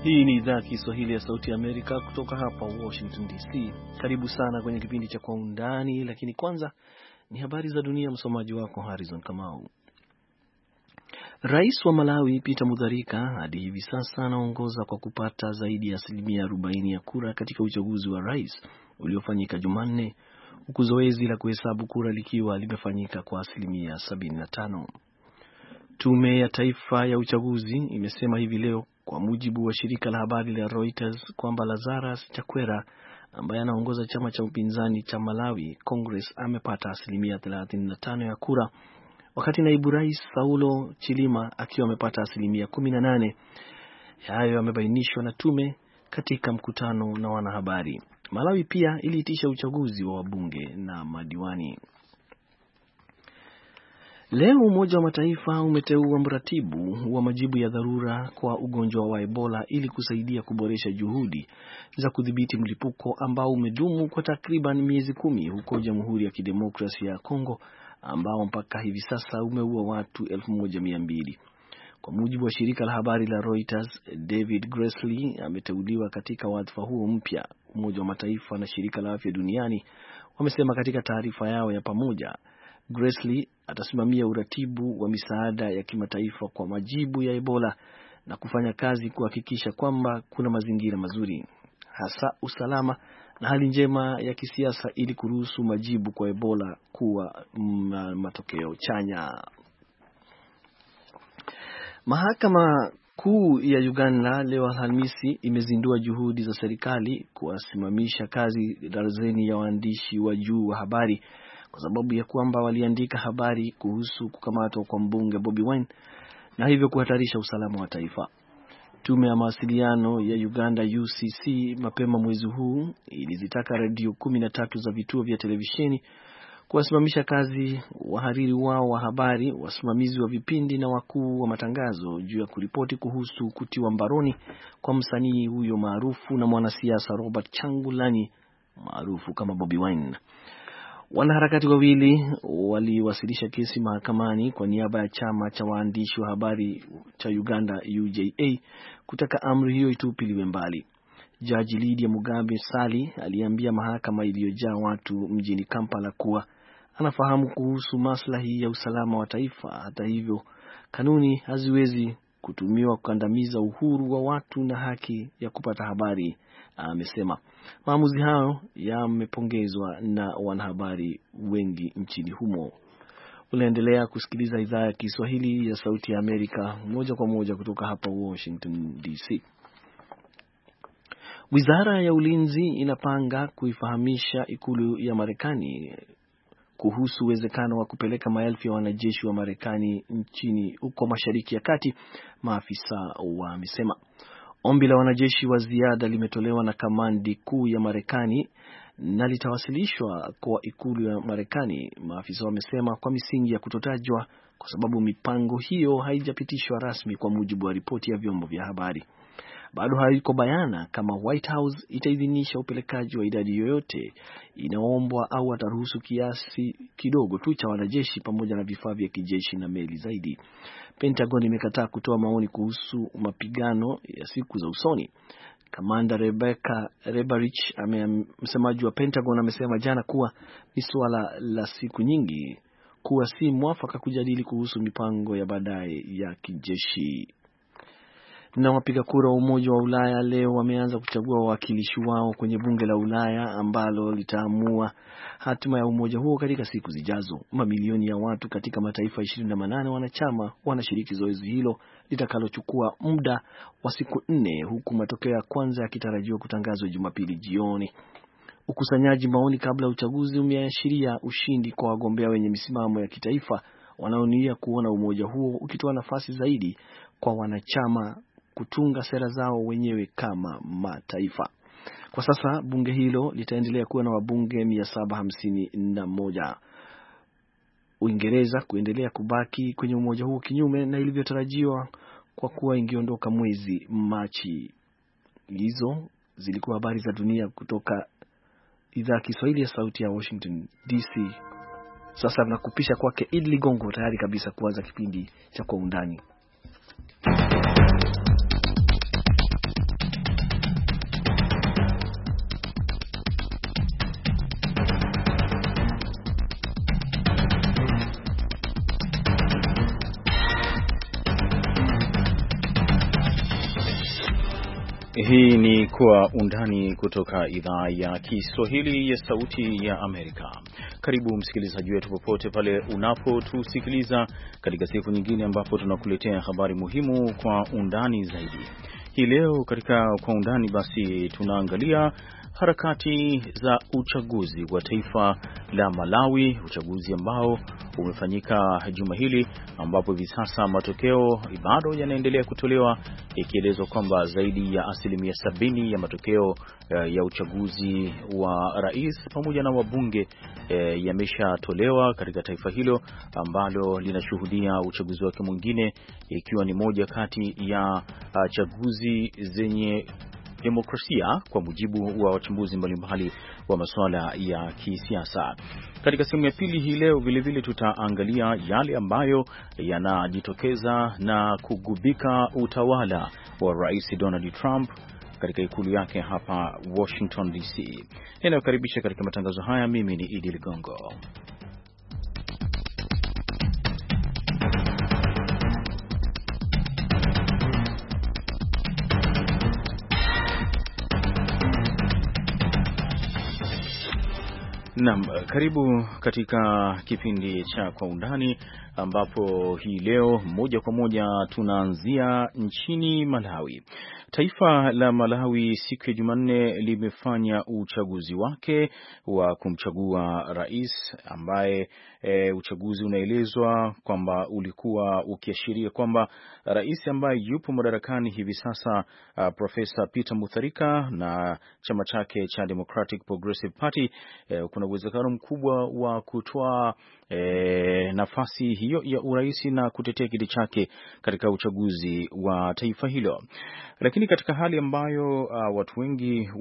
Hii ni idhaa ya Kiswahili ya Sauti ya Amerika kutoka hapa Washington DC. Karibu sana kwenye kipindi cha Kwa Undani, lakini kwanza ni habari za dunia. Msomaji wako Harrison Kamau. Rais wa Malawi Peter Mutharika hadi hivi sasa anaongoza kwa kupata zaidi ya 40% ya kura katika uchaguzi wa rais uliofanyika Jumanne, huku zoezi la kuhesabu kura likiwa limefanyika kwa 75%. Tume ya Taifa ya Uchaguzi imesema hivi leo kwa mujibu wa shirika la habari la Reuters kwamba Lazarus Chakwera ambaye anaongoza chama cha upinzani cha Malawi Congress amepata 35% ya kura, wakati naibu rais Saulo Chilima akiwa amepata 18%. Hayo yamebainishwa na tume katika mkutano na wanahabari. Malawi pia iliitisha uchaguzi wa wabunge na madiwani. Leo Umoja wa Mataifa umeteua mratibu wa majibu ya dharura kwa ugonjwa wa Ebola ili kusaidia kuboresha juhudi za kudhibiti mlipuko ambao umedumu kwa takriban miezi 10 huko Jamhuri ya Kidemokrasia ya Kongo, ambao mpaka hivi sasa umeua watu 1200. Kwa mujibu wa shirika la habari la Reuters, David Gressly ameteuliwa katika wadhifa huo mpya. Umoja wa Mataifa na Shirika la Afya Duniani wamesema katika taarifa yao ya pamoja. Gressly atasimamia uratibu wa misaada ya kimataifa kwa majibu ya Ebola na kufanya kazi kuhakikisha kwamba kuna mazingira mazuri, hasa usalama na hali njema ya kisiasa ili kuruhusu majibu kwa Ebola kuwa matokeo chanya. Mahakama Kuu ya Uganda leo Alhamisi imezindua juhudi za serikali kuwasimamisha kazi darzeni ya waandishi wa juu wa habari kwa sababu ya kwamba waliandika habari kuhusu kukamatwa kwa mbunge Bobi Wine na hivyo kuhatarisha usalama wa taifa. Tume ya mawasiliano ya Uganda UCC mapema mwezi huu ilizitaka redio 13 za vituo vya televisheni kuwasimamisha kazi wahariri wao wa habari, wasimamizi wa vipindi na wakuu wa matangazo juu ya kuripoti kuhusu kutiwa mbaroni kwa msanii huyo maarufu na mwanasiasa Robert Kyagulanyi maarufu kama Bobi Wine. Wanaharakati wawili waliwasilisha kesi mahakamani kwa niaba ya chama cha waandishi wa habari cha Uganda UJA kutaka amri hiyo itupiliwe mbali. Jaji Lydia Mugabe Sali aliambia mahakama iliyojaa watu mjini Kampala kuwa anafahamu kuhusu maslahi ya usalama wa taifa. Hata hivyo, kanuni haziwezi kutumiwa kukandamiza uhuru wa watu na haki ya kupata habari, amesema. Maamuzi hayo yamepongezwa na wanahabari wengi nchini humo. Unaendelea kusikiliza idhaa ya Kiswahili ya Sauti ya Amerika moja kwa moja kutoka hapa Washington DC. Wizara ya Ulinzi inapanga kuifahamisha ikulu ya Marekani kuhusu uwezekano wa kupeleka maelfu ya wanajeshi wa Marekani nchini huko Mashariki ya Kati, maafisa wamesema. Ombi la wanajeshi wa ziada limetolewa na kamandi kuu ya Marekani na litawasilishwa kwa ikulu ya Marekani, maafisa wamesema, kwa misingi ya kutotajwa kwa sababu mipango hiyo haijapitishwa rasmi kwa mujibu wa ripoti ya vyombo vya habari. Bado haiko bayana kama White House itaidhinisha upelekaji wa idadi yoyote inaombwa au ataruhusu kiasi kidogo tu cha wanajeshi pamoja na vifaa vya kijeshi na meli zaidi. Pentagon imekataa kutoa maoni kuhusu mapigano ya siku za usoni. Kamanda Rebecca Rebarich, msemaji wa Pentagon, amesema jana kuwa ni suala la siku nyingi kuwa si mwafaka kujadili kuhusu mipango ya baadaye ya kijeshi. Na wapiga kura wa Umoja wa Ulaya leo wameanza kuchagua wawakilishi wao kwenye bunge la Ulaya ambalo litaamua hatima ya umoja huo katika siku zijazo. Mamilioni ya watu katika mataifa 28 wanachama wanashiriki zoezi hilo litakalochukua muda wa siku 4, huku matokeo ya kwanza yakitarajiwa kutangazwa Jumapili jioni. Ukusanyaji maoni kabla ya uchaguzi umeashiria ushindi kwa wagombea wenye misimamo ya kitaifa wanaonia kuona umoja huo ukitoa nafasi zaidi kwa wanachama kutunga sera zao wenyewe kama mataifa. Kwa sasa bunge hilo litaendelea kuwa na wabunge 751. Uingereza kuendelea kubaki kwenye umoja huo kinyume na ilivyotarajiwa kwa kuwa ingeondoka mwezi Machi. Hizo zilikuwa habari za dunia kutoka idhaa ya Kiswahili ya Sauti ya Washington DC. Sasa nakupisha kwake Idli Gongo tayari kabisa kuanza kipindi cha Kwa Undani. Hii ni Kwa Undani kutoka idhaa ya Kiswahili ya Sauti ya Amerika. Karibu msikilizaji wetu popote pale unapotusikiliza katika siku nyingine ambapo tunakuletea habari muhimu kwa undani zaidi. Hii leo katika Kwa Undani basi tunaangalia harakati za uchaguzi wa taifa la Malawi, uchaguzi ambao umefanyika juma hili, ambapo hivi sasa matokeo bado yanaendelea kutolewa, ikielezwa kwamba zaidi ya 70% ya matokeo ya uchaguzi wa rais pamoja na wabunge yameshatolewa katika taifa hilo ambalo linashuhudia uchaguzi wake mwingine, ikiwa ni moja kati ya chaguzi zenye demokrasia kwa mujibu wa wachambuzi mbalimbali wa masuala ya kisiasa. Katika sehemu ya pili hii leo vilevile tutaangalia yale ambayo yanajitokeza na kugubika utawala wa Rais Donald Trump katika ikulu yake hapa Washington DC. Ninakukaribisha katika matangazo haya, mimi ni Idi Ligongo. Naam, karibu katika kipindi cha Kwa Undani, ambapo hii leo moja kwa moja tunaanzia nchini Malawi. Taifa la Malawi siku ya Jumanne limefanya uchaguzi wake wa kumchagua rais, ambaye uchaguzi unaelezwa kwamba ulikuwa ukiashiria kwamba rais ambaye yupo madarakani hivi sasa, Profesa Peter Mutharika na chama chake cha Democratic Progressive Party, kuna uwezekano mkubwa wa kutoa nafasi hiyo ya urais na kutetea kiti chake katika uchaguzi wa taifa hilo. Lakini katika hali ambayo watu wengi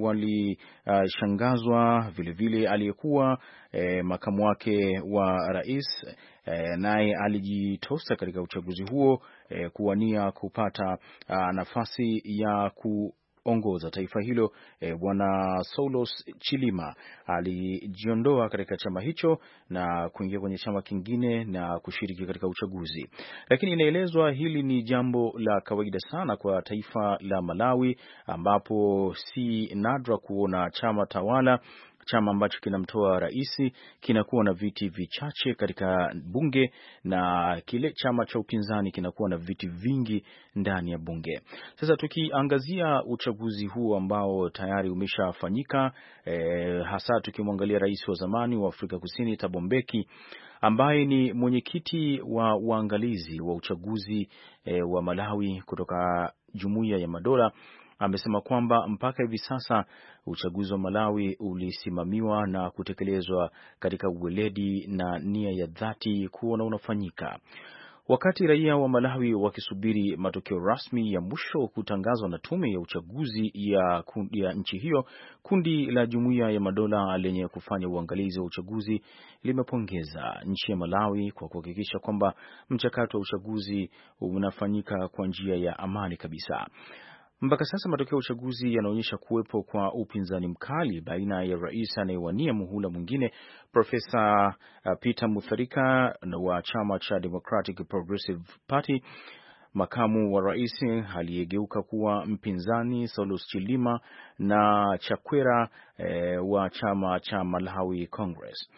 walishangazwa, vilevile aliyekuwa makamu wake wa rais naye alijitosa katika uchaguzi huo kuwania kupata nafasi ya ongoza taifa hilo. Bwana Saulos Chilima alijiondoa katika chama hicho na kuingia kwenye chama kingine na kushiriki katika uchaguzi. Lakini inaelezwa hili ni jambo la kawaida sana kwa taifa la Malawi, ambapo si nadra kuona chama tawala, chama ambacho kinamtoa rais, kinakuwa na viti vichache katika bunge, na kile chama cha upinzani kinakuwa na viti vingi ndani ya bunge. Sasa tukiangazia uchaguzi huu ambao tayari umeshafanyika, hasa tukimwangalia rais wa zamani wa Afrika Kusini Thabo Mbeki, ambaye ni mwenyekiti wa waangalizi wa uchaguzi wa Malawi kutoka Jumuiya ya Madola, amesema kwamba mpaka hivi sasa uchaguzi wa Malawi ulisimamiwa na kutekelezwa katika uweledi na nia ya dhati kuona unafanyika. Wakati raia wa Malawi wakisubiri matokeo rasmi ya mwisho kutangazwa na tume ya uchaguzi ya nchi hiyo, kundi la Jumuiya ya Madola lenye kufanya uangalizi wa uchaguzi limepongeza nchi ya Malawi kwa kuhakikisha kwamba mchakato wa uchaguzi unafanyika kwa njia ya amani kabisa. Mpaka sasa matokeo ya uchaguzi yanaonyesha kuwepo kwa upinzani mkali baina ya rais anayewania muhula mwingine, Profesa Peter Mutharika wa chama cha Democratic Progressive Party, makamu wa rais aliyegeuka kuwa mpinzani Saulos Chilima, na Chakwera wa chama cha Malawi Congress.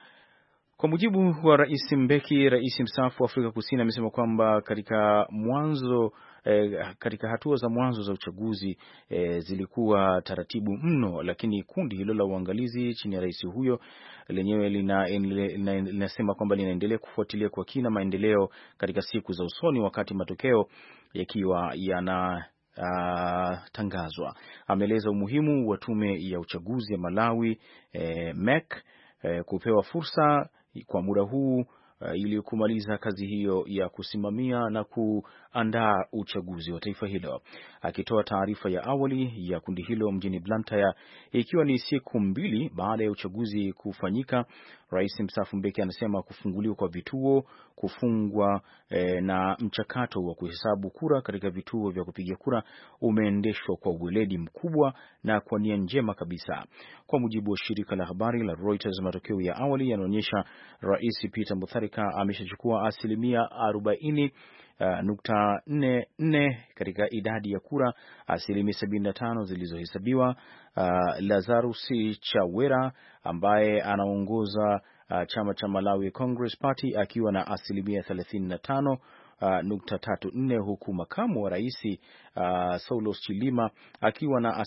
Kwa mujibu wa Rais Mbeki, rais mstaafu wa Afrika Kusini, amesema kwamba katika hatua za mwanzo za uchaguzi zilikuwa taratibu mno, lakini kundi hilo la uangalizi chini ya rais huyo lenyewe linasema kwamba linaendelea kufuatilia kwa kina maendeleo katika siku za usoni, wakati matokeo yakiwa yanatangazwa. Ameeleza umuhimu wa tume ya uchaguzi ya Malawi MEC kupewa fursa kwa muda huu ili kumaliza kazi hiyo ya kusimamia na kuandaa uchaguzi wa taifa hilo. Akitoa taarifa ya awali ya kundi hilo mjini Blantyre, ikiwa ni siku 2 baada ya uchaguzi kufanyika, Rais mstaafu Mbeki anasema kufunguliwa kwa vituo kufungwa na mchakato wa kuhesabu kura katika vituo vya kupiga kura umeendeshwa kwa weledi mkubwa na kwa nia njema kabisa. Kwa mujibu wa shirika la habari la Reuters, matokeo ya awali yanaonyesha Rais Peter Mutharika ameshachukua 40.44 katika idadi ya kura 75 zilizohesabiwa. Lazarus Chakwera ambaye anaongoza chama cha Malawi Congress Party akiwa na 35.34, huku makamu wa rais Saulos Chilima akiwa na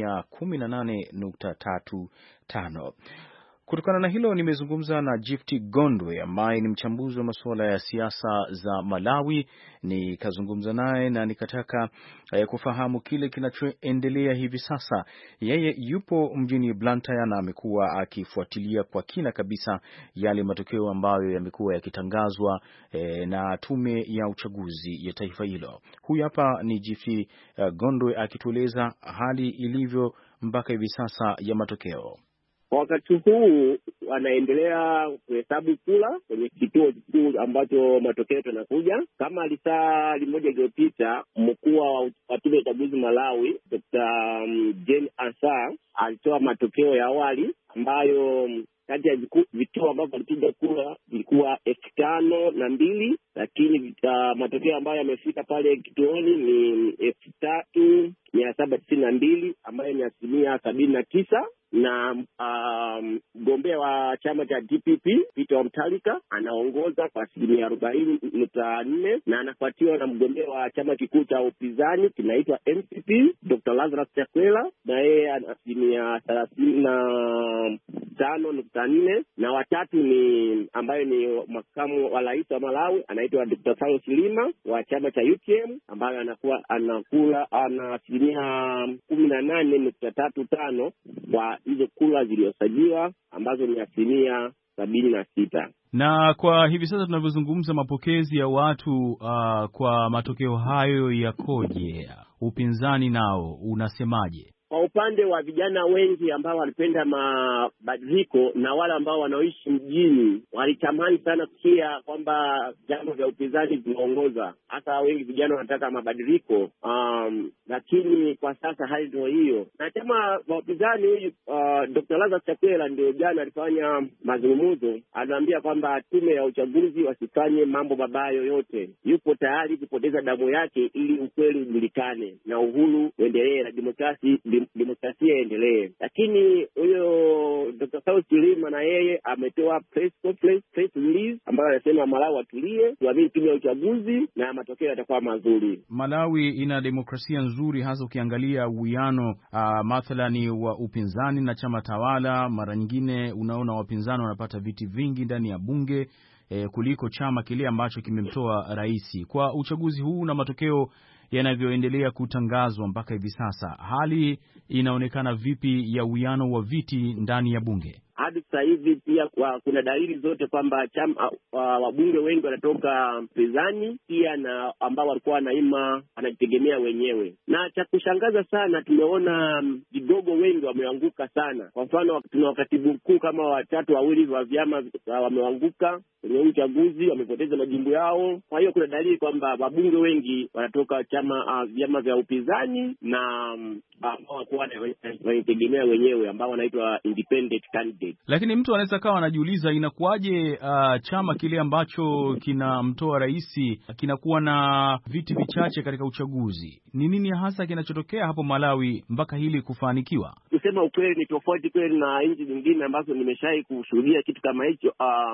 18.35. Kutokana na hilo nimezungumza na Gift Gondwe ambaye ni mchambuzi wa masuala ya siasa za Malawi. Nikazungumza naye na nikataka kufahamu kile kinachoendelea hivi sasa. Yeye yupo mjini Blantyre na amekuwa akifuatilia kwa kina kabisa yale matokeo ambayo yamekuwa yakitangazwa na tume ya uchaguzi ya taifa hilo. Huyu hapa ni Gift Gondwe akitueleza hali ilivyo mpaka hivi sasa ya matokeo. Wakati huu wanaendelea kuhesabu kura kwenye kituo kikuu ambacho matokeo yanakuja. Kama lisaa limoja iliyopita, mkuu wa tume ya uchaguzi Malawi, Dr. Jane Asa alitoa matokeo ya awali ambayo kati ya vituo ambavyo walipiga kura vilikuwa 5,002, lakini matokeo ambayo yamefika pale kituoni ni 3,792 ambayo ni 79%. Na mgombea wa chama cha DPP Peter Mutharika anaongoza kwa 40.4 na anafuatiwa na mgombea wa chama kikuu cha upinzani kinaitwa MPP Dr. Lazarus Chakwera, na yeye ana 35.4, na watatu ni ambaye ni makamu wa rais wa Malawi anaitwa Dr. Saulos Chilima wa chama cha UTM ambaye anakula ana 18.35 kwa hizo kura zilizosajiliwa ambazo ni 76%. Na kwa hivi sasa tunavyozungumza, mapokezi ya watu kwa matokeo hayo yakoje? Upinzani nao unasemaje? Kwa upande wa vijana wengi ambao walipenda mabadiliko na wale ambao wanaoishi mjini walitamani sana kusikia kwamba vyama vya upinzani vinaongoza. Hasa wengi vijana wanataka mabadiliko, lakini kwa sasa hali ndio hiyo. Na chama cha upinzani huyu Dr. Lazarus Chakwera ndio jana alifanya mazungumzo, anaambia kwamba tume ya uchaguzi wasifanye mambo mabaya yoyote. Yupo tayari kupoteza damu yake ili ukweli ujulikane na uhuru uendelee na demokrasia iendelee. Lakini huyo Dr. Saulos Chilima na yeye ametoa press release ambayo anasema Malawi watulie, tuamini tume ya uchaguzi na matokeo yatakuwa mazuri. Malawi ina demokrasia nzuri, hasa ukiangalia uwiano mathalani wa upinzani na chama tawala. Mara nyingine unaona wapinzani wanapata viti vingi ndani ya bunge kuliko chama kile ambacho kimemtoa rais. Kwa uchaguzi huu na matokeo yanavyoendelea kutangazwa mpaka hivi sasa, hali inaonekana vipi ya uwiano wa viti ndani ya bunge? Hadi sasa hivi pia kuna dalili zote kwamba wabunge wengi wanatoka mpinzani pia na ambao walikuwa wanajitegemea wenyewe. Na cha kushangaza sana, tumeona vigogo wengi wameanguka sana. Kwa mfano, tuna katibu mkuu kama wawili wa vyama wameanguka kwenye uchaguzi, wamepoteza majimbo yao. Kwa hiyo kuna dalili kwamba wabunge wengi wanatoka vyama vya upinzani na ambao walikuwa wanajitegemea wenyewe ambao wanaitwa independent candidate. Lakini mtu anaweza kawa anajiuliza inakuwaje chama kile ambacho kinamtoa rais kinakuwa na viti vichache katika uchaguzi? Ni nini hasa kinachotokea hapo Malawi mpaka hili kufanikiwa? Kusema ukweli ni tofauti kweli na nchi zingine ambazo nimeshai kushuhudia kitu kama hicho.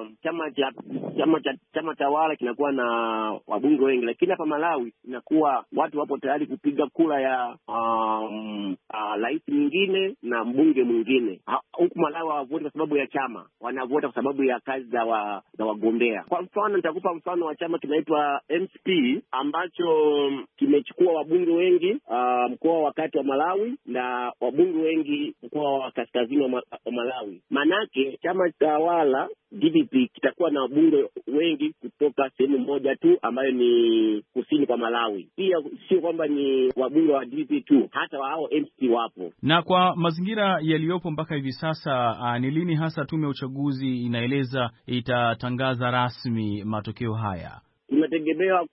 Chama tawala kinakuwa na wabunge wengi, lakini hapa Malawi inakuwa watu wapo tayari kupiga kura ya rais mwingine na mbunge mwingine. Huku Malawi hawavoti kwa sababu ya chama, wanavota kwa sababu ya kazi za wagombea. Kwa mfano, nitakupa mfano wa chama kinaitwa MPP ambacho kimechukua wabunge wengi mkoa wa kati wa Malawi na wabunge wengi mkoa wa kaskazini wa Malawi. Manake chama tawala DPP kitakuwa na wabunge wengi kutoka sehemu moja tu ambayo ni kusini kwa Malawi. Pia sio kwamba ni wabunge wa DPP tu, hata wao MPP wapo. Na kwa mazingira yaliyopo mpaka hivi sasa, ni lini hasa tume ya uchaguzi inaeleza itatangaza rasmi matokeo haya? Wanategemea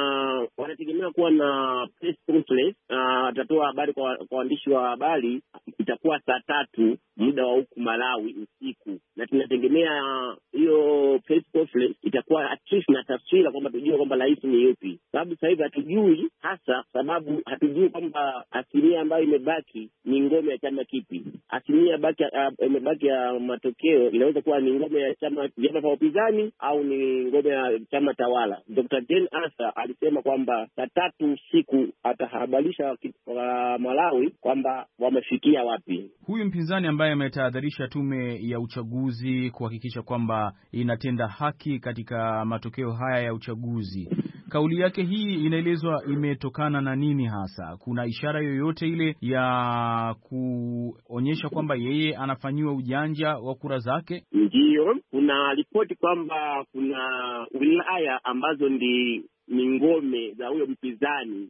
kuwa na press conference, atatoa habari kwa waandishi wa habari, itakuwa saa 3 muda wa huku Malawi usiku, na tunategemea hiyo press conference itakuwa at least na tafsiri kwamba tujue kwamba rais ni yupi, sababu sasa hivi hatujui hasa, sababu hatujui kwamba asilimia ambayo imebaki ni ngome ya chama kipi. Asilimia imebaki ya matokeo inaweza kuwa ni ngome ya vyama vya upinzani au ni ngome ya chama tawala. Dr. Jane Arthur alisema kwamba saa 3 usiku atahabarisha Malawi kwamba wamefikia wapi. Huyu mpinzani ambaye ametahadharisha tume ya uchaguzi kuhakikisha kwamba inatenda haki katika matokeo haya ya uchaguzi, kauli yake hii inaelezwa imetokana na nini hasa? Kuna ishara yoyote ile ya kuonyesha kwamba yeye anafanyiwa ujanja wa kura zake? Ndiyo, kuna ripoti kwamba kuna wilaya ambazo ni ngome za huyo mpinzani,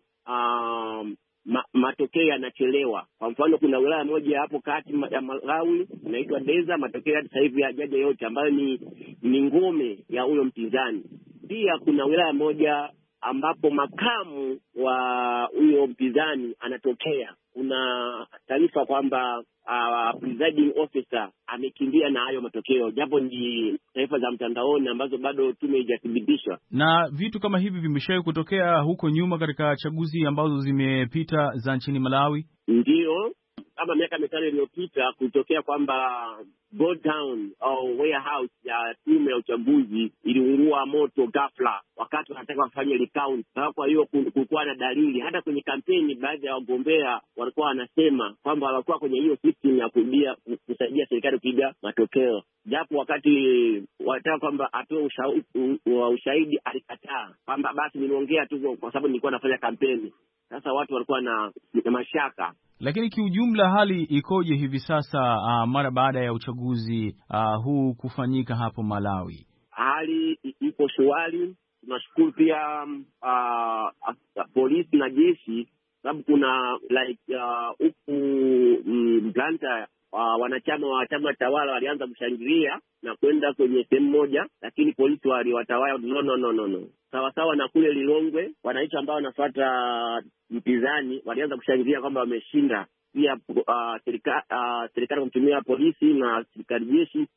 matokeo yanachelewa. Kwa mfano, kuna wilaya moja hapo kati ya Malawi inaitwa Deza, matokeo hadi sasa hivi hajaja yote, ambayo ni ngome ya huyo mpinzani. Pia kuna wilaya moja ambapo makamu wa huyo mpinzani anatokea. Kuna taarifa kwamba presiding officer amekimbia na hayo matokeo, japo ni taarifa za mtandaoni ambazo bado tume haijathibitishwa. Na vitu kama hivi vimeshawahi kutokea huko nyuma katika chaguzi ambazo zimepita za nchini Malawi? Ndiyo, kama miaka 5 iliyopita kutokea kwamba godown au warehouse ya tume ya uchaguzi iliungua moto ghafla wakati wanataka wafanye recount. Kwa hiyo kulikuwa na dalili, hata kwenye kampeni baadhi ya wagombea walikuwa wanasema kwamba walikuwa kwenye hiyo system ya kusaidia serikali kupiga matokeo, japo wakati wanataka kwamba atoe ushahidi alikataa kwamba basi niliongea tu kwa sababu nilikuwa nafanya kampeni. Sasa watu walikuwa na mashaka. Lakini kiujumla hali ikoje hivi sasa mara baada ya uchaguzi huu kufanyika hapo Malawi? Hali iko shwari. Tunashukuru pia polisi na jeshi, sababu kuna huku Mplanta wanachama wa chama tawala walianza kushangilia na kwenda kwenye sehemu moja, lakini polisi waliwatawanya no. Sawa na kule Lilongwe, wananchi ambao wanafuata mpinzani walianza kushangilia kwamba wameshinda. Pia serikali kutumia polisi na serikali jeshi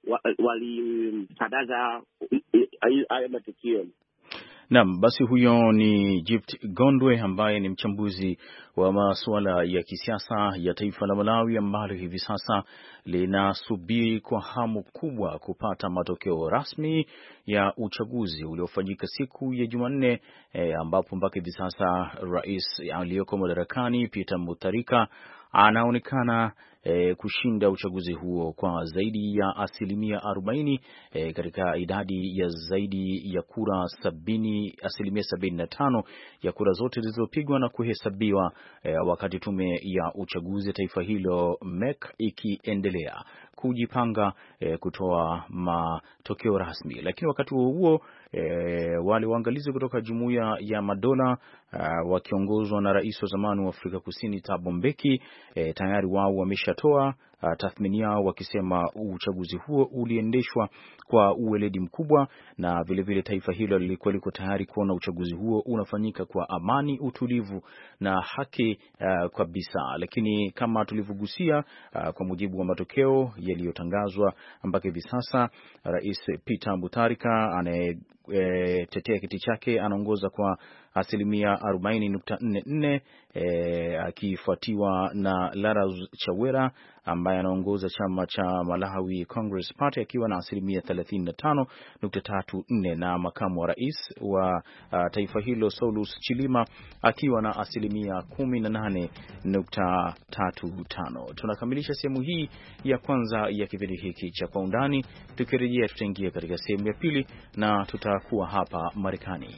walikataza hayo matukio. Naam, basi huyo ni Gift Gondwe ambaye ni mchambuzi wa masuala ya kisiasa ya taifa la Malawi, ambalo hivi sasa linasubiri kwa hamu kubwa kupata matokeo rasmi ya uchaguzi uliofanyika siku ya Jumanne, ambapo mpaka hivi sasa rais aliyeko madarakani Peter Mutharika anaonekana kushinda uchaguzi huo kwa zaidi ya 40% katika idadi ya zaidi ya kura 75% ya kura zote zilizopigwa na kuhesabiwa, wakati tume ya uchaguzi ya taifa hilo MEC ikiendelea kujipanga kutoa matokeo rasmi. Lakini wakati huo wale waangalizi kutoka Jumuiya ya Madola wakiongozwa na rais wa zamani wa Afrika Kusini Thabo Mbeki tayari wao wameshatoa tathmini yao, wakisema uchaguzi huo uliendeshwa kwa uweledi mkubwa, na vilevile taifa hilo lilikuwa liko tayari kuona uchaguzi huo unafanyika kwa amani, utulivu na haki kabisa. Lakini kama tulivyogusia, kwa mujibu wa matokeo yaliyotangazwa mpaka hivi sasa, Rais Peter Mutharika anayetetea kiti chake anaongoza kwa 40.44%, akifuatiwa na Lazarus Chakwera ambaye anaongoza chama cha Malawi Congress Party akiwa na 35.34%, na makamu wa rais wa taifa hilo Saulus Chilima akiwa na 18.35%. Tunakamilisha sehemu hii ya kwanza ya kipindi hiki cha Kwa Undani. Tukirejea tutaingia katika sehemu ya pili na tutakuwa hapa Marekani.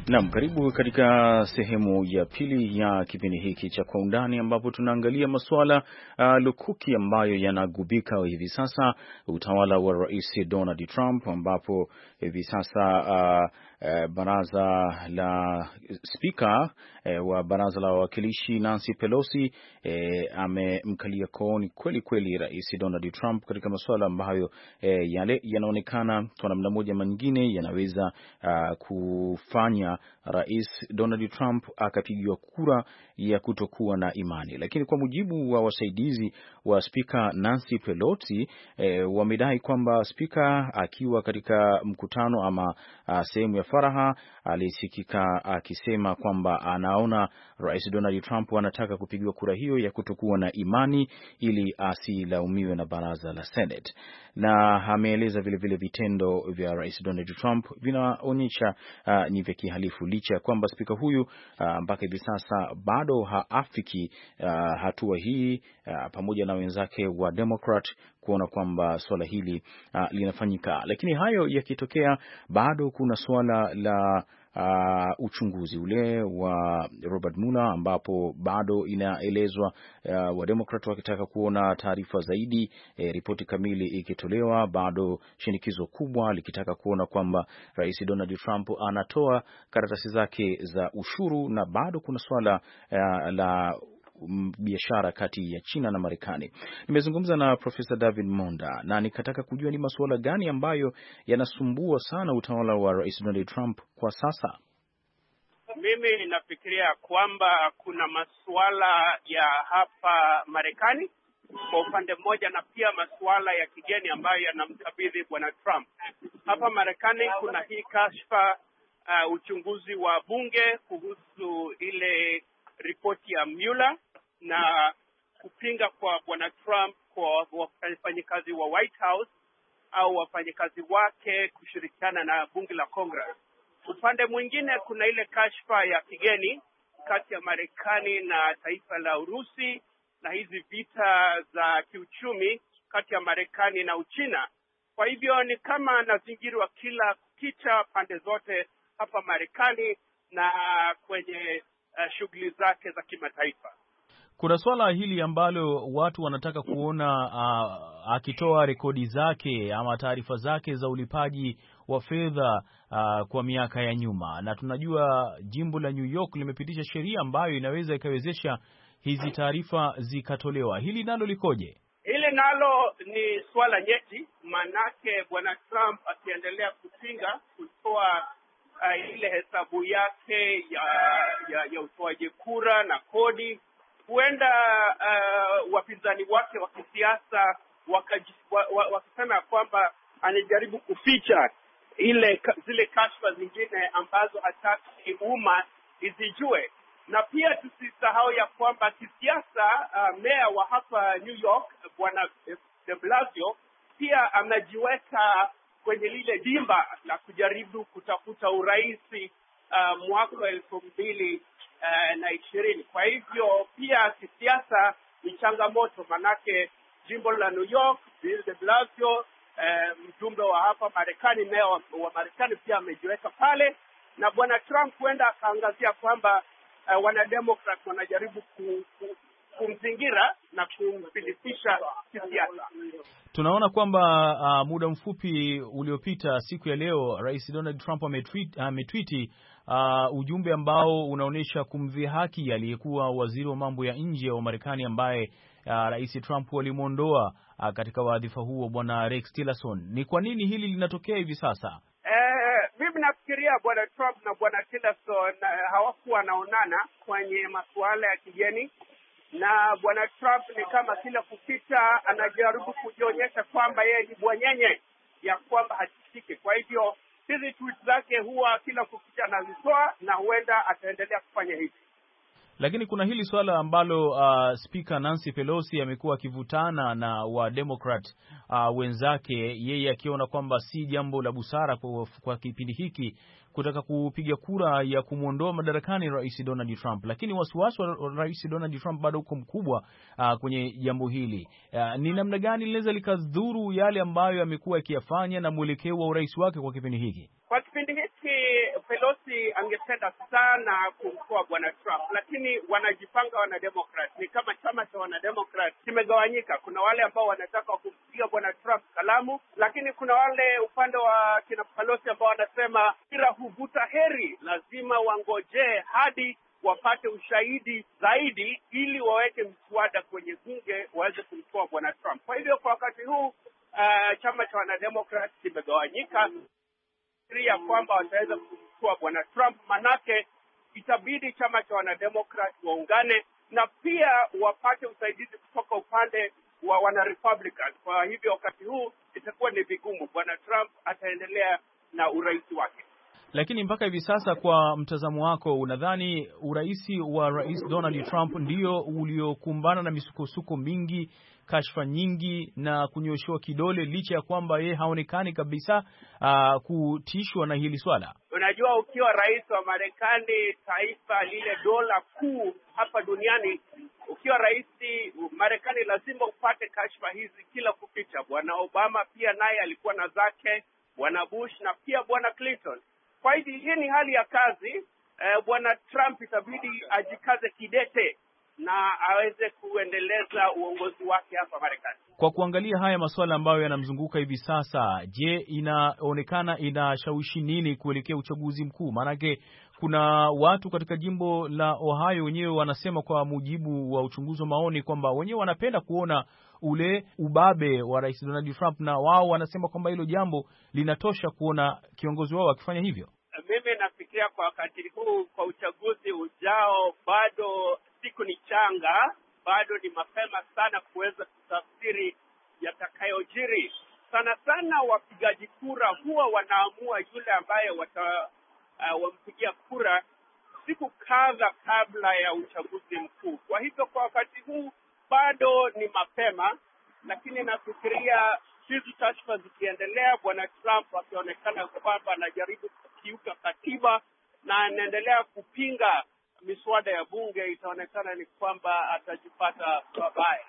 Naam, karibu katika sehemu ya pili ya kipindi hiki cha Kwa Undani, ambapo tunaangalia masuala lukuki ambayo yanagubika hivi sasa utawala wa Rais Donald Trump, ambapo hivi sasa baraza la spika wa baraza la wawakilishi Nancy Pelosi amemkalia kooni kweli kweli Rais Donald Trump katika masuala ambayo yale yanaonekana kwa namna moja nyingine yanaweza kufanya Rais Donald Trump akapigiwa kura ya kutokuwa na imani. Lakini kwa mujibu wa wasaidizi wa spika Nancy Pelosi, wamedai kwamba spika akiwa katika mkutano ama sehemu ya faraha alisikika akisema kwamba anaona Rais Donald Trump anataka kupigiwa kura hiyo ya kutokuwa na imani ili asilaumiwe na baraza la Senate. Na ameeleza vile vile vitendo vya Rais Donald Trump vinaonyesha ni vya kihalifu, licha ya kwamba spika huyu mpaka hivi sasa bado haafiki hatua hii pamoja na wenzake wa Democrat kuona kwamba swala hili linafanyika. Lakini hayo yakitokea, bado kuna swala la uchunguzi ule wa Robert Mueller, ambapo bado inaelezwa wa Democrat wakitaka kuona taarifa zaidi, ripoti kamili ikitolewa. Bado shinikizo kubwa likitaka kuona kwamba Rais Donald Trump anatoa karatasi zake za ushuru, na bado kuna swala la biashara kati ya China na Marekani. Nimezungumza na Profesa David Monda na nikataka kujua ni masuala gani ambayo yanasumbua sana utawala wa Rais Donald Trump kwa sasa. Mimi nafikiria kwamba kuna masuala ya hapa Marekani kwa upande mmoja, na pia masuala ya kigeni ambayo yanamkabidhi bwana Trump. Hapa Marekani kuna hii kashfa, uchunguzi wa bunge kuhusu ile ripoti ya Mueller na kupinga kwa bwana Trump kwa wafanyikazi wa White House au wafanyikazi wake kushirikiana na bunge la Congress. Upande mwingine kuna ile kashfa ya kigeni kati ya Marekani na taifa la Urusi na hizi vita za kiuchumi kati ya Marekani na Uchina. Kwa hivyo ni kama anazingirwa kila kicha pande zote hapa Marekani na kwenye shughuli zake za kimataifa. Kuna swala hili ambalo watu wanataka kuona akitoa rekodi zake ama taarifa zake za ulipaji wa fedha kwa miaka ya nyuma, na tunajua jimbo la New York limepitisha sheria ambayo inaweza ikawezesha hizi taarifa zikatolewa. Hili nalo likoje? Hili nalo ni swala nyeti, manake bwana Trump akiendelea kupinga kutoa ile hesabu yake ya utoaji kura na kodi, huenda wapinzani wake wa kisiasa wakisema kwamba anajaribu kuficha zile kashfa zingine ambazo hataki umma izijue. Na pia tusisahau ya kwamba kisiasa meya wa hapa New York bwana de Blasio pia amejiweka kwenye lile dimba la kujaribu kutafuta urais mwaka 2020. Kwa hivyo pia kisiasa ni changamoto, manake jimbo la New York, Bill de Blasio, mjumbe wa hapa Marekani, meya wa Marekani pia amejiweka pale, na bwana Trump huenda akaangazia kwamba wanademokrat wanajaribu kumzingira na kumfilisisha kisiasa. Tunaona kwamba muda mfupi uliopita, siku ya leo, Rais Donald Trump ametweet ujumbe ambao unaonyesha kumdhihaki aliyekuwa waziri wa mambo ya nje wa Marekani ambaye Rais Trump alimwondoa katika wadhifa huo, bwana Rex Tillerson. Ni kwa nini hili linatokea hivi sasa? Mimi nafikiria bwana Trump na bwana Tillerson hawakuwa wanaonana kwenye masuala ya kigeni, na bwana Trump ni kama kila kupita anajaribu kujionyesha kwamba yeye ni bwanyenye, ya kwamba hashikiki. Kwa hivyo hizi tweets zake huwa kila kupita anazitoa, na huenda ataendelea kufanya hivi. Lakini kuna hili swala ambalo Speaker Nancy Pelosi amekuwa akivutana na wa Democrat wenzake, yeye akiona kwamba si jambo la busara kwa kipindi hiki kutaka kupiga kura ya kumwondoa madarakani Rais Donald Trump. Lakini wasiwasi wa Rais Donald Trump bado uko mkubwa kwenye jambo hili. Ni namna gani linaweza likadhuru yale ambayo amekuwa akiyafanya na mwelekeo wa urais wake kwa kipindi hiki? Kwa kipindi hiki Pelosi angependa sana kumtoa bwana Trump, lakini wanajipanga wanademokrat. Ni kama chama cha wanademokrat kimegawanyika. Kuna wale ambao wanataka kumpiga bwana Trump kalamu, lakini kuna wale upande wa kina Pelosi ambao wanasema kila huvuta heri, lazima wangojee hadi wapate ushahidi zaidi ili waweke mswada kwenye bunge waweze kumtoa bwana Trump. Kwa hivyo kwa wakati huu chama cha wanademokrat kimegawanyika ya kwamba wataweza kumtoa bwana Trump, manake itabidi chama cha wanademokrat waungane na pia wapate usaidizi kutoka upande wa wana-Republican. Kwa hivyo wakati huu itakuwa ni vigumu. Bwana Trump ataendelea na urais wake. Lakini mpaka hivi sasa, kwa mtazamo wako, unadhani urais wa Rais Donald Trump ndio uliokumbana na misukosuko mingi, kashfa nyingi na kunyoshewa kidole, licha ya kwamba yeye haonekani kabisa kutishwa na hili swala? Unajua, ukiwa rais wa Marekani, taifa lile dola kuu hapa duniani, ukiwa rais Marekani lazima upate kashfa hizi kila kukicha. Bwana Obama pia naye alikuwa na zake, bwana Bush na pia bwana Clinton. Kwa hivyo hii ni hali ya kazi. Bwana Trump itabidi ajikaze kidete na aweze kuendeleza uongozi wake hapa Marekani. Kwa kuangalia haya masuala ambayo yanamzunguka hivi sasa, je, inaonekana inashawishi nini kuelekea uchaguzi mkuu? Maanake kuna watu katika jimbo la Ohio wenyewe wanasema, kwa mujibu wa uchunguzi wa maoni, kwamba wenyewe wanapenda kuona ule ubabe wa Rais Donald Trump, na wao wanasema kwamba hilo jambo linatosha kuona kiongozi wao akifanya hivyo. Mimi nafikiria kwa wakati huu, kwa uchaguzi ujao, bado siku ni changa, bado ni mapema sana kuweza kutafsiri yatakayojiri. Sana sana wapigaji kura huwa wanaamua yule ambaye wampigia kura siku kadha kabla ya uchaguzi mkuu. Kwa hivyo kwa wakati huu bado ni mapema, lakini nafikiria hizi kashfa zikiendelea, bwana Trump akionekana kwamba anajaribu kukiuka katiba na anaendelea kupinga miswada ya bunge, itaonekana ni kwamba atajipata babaya.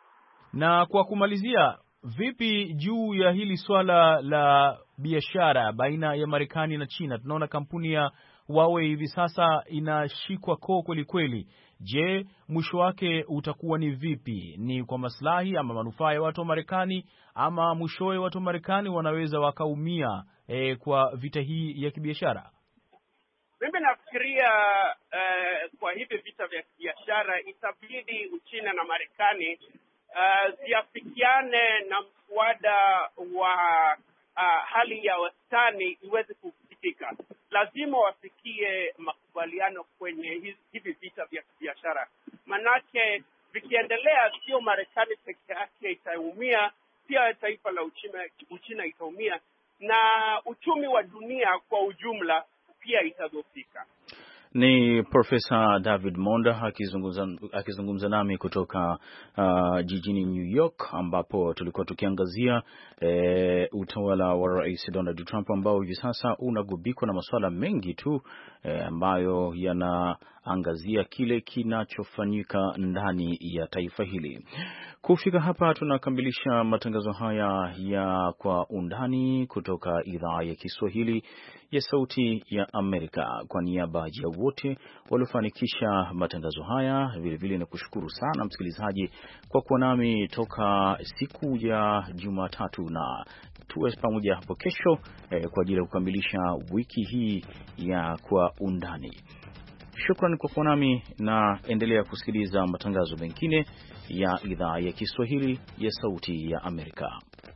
Na kwa kumalizia, vipi juu ya hili swala la biashara baina ya Marekani na China? Tunaona kampuni ya Huawei hivi sasa inashikwa koo kweli kweli. Je, mwisho wake utakuwa ni vipi? Ni kwa maslahi ama manufaa ya watu wa Marekani, ama mwishowe watu wa Marekani wanaweza wakaumia kwa vita hii ya kibiashara? Mimi nafikiria kwa hivi vita vya kibiashara itabidi Uchina na Marekani ziafikiane na mswada wa hali ya wastani iweze kufikika. Lazima wafikie makubaliano kwenye hivi vita vya kibiashara, manake vikiendelea sio Marekani peke yake itaumia, pia taifa la Uchina itaumia na uchumi wa dunia kwa ujumla pia itadhoofika. Ni Profesa David Monda akizungumza nami kutoka jijini New York, ambapo tulikuwa tukiangazia utawala wa Rais Donald Trump ambao hivi sasa unagubikwa na masuala mengi tu ambayo yanaangazia kile kinachofanyika ndani ya taifa hili. Kufika hapa tunakamilisha matangazo haya ya Kwa Undani kutoka idhaa ya Kiswahili ya Sauti ya Amerika. Kwa niaba ya wote waliofanikisha matangazo haya, vilevile na kushukuru sana msikilizaji kwa kuwa nami toka siku ya Jumatatu, na tuwe pamoja hapo kesho kwa ajili ya kukamilisha wiki hii ya Kwa Undani. Shukrani kwa kuwa nami, na endelea kusikiliza matangazo mengine ya idhaa ya Kiswahili ya Sauti ya Amerika.